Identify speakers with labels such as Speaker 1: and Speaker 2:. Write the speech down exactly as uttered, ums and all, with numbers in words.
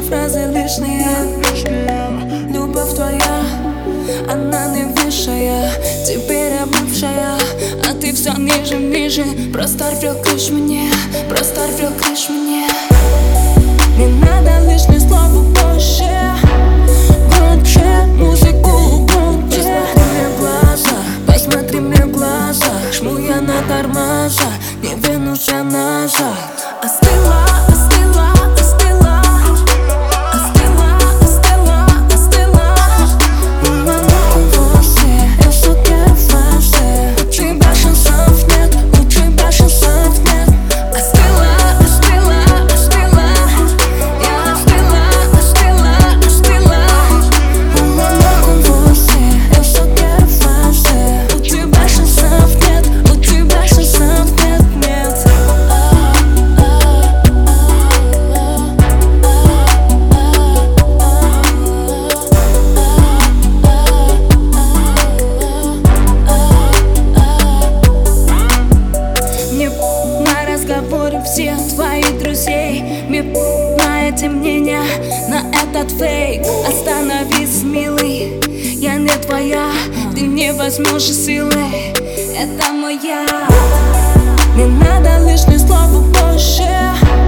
Speaker 1: фразы лишние. Любовь твоя, она не высшая, теперь я бывшая, а ты все ниже, ниже. Просто рвёшь мне, просто рвёшь мне. Не надо лишних слов больше, громче музыку громче. Посмотри мне в глаза, посмотри мне в глаза. Жму я на тормоза, не вернусь я назад. Остыла, остыла, остыла, остыла, остыла, остыла. Была на укосе, я в соке фазе. У тебя шансов нет, у тебя шансов нет. Остыла, остыла, остыла. Я остыла, остыла, остыла. Была на укосе, я в соке фазе. У тебя шансов нет, у тебя шансов нет, нет. Мне на разговоре всех твоих друзей, мне на эти мнения, на этот фейк. Остановись, милый, я не твоя, ты не возьмешь силы, это моя. Не надо лишних слов больше.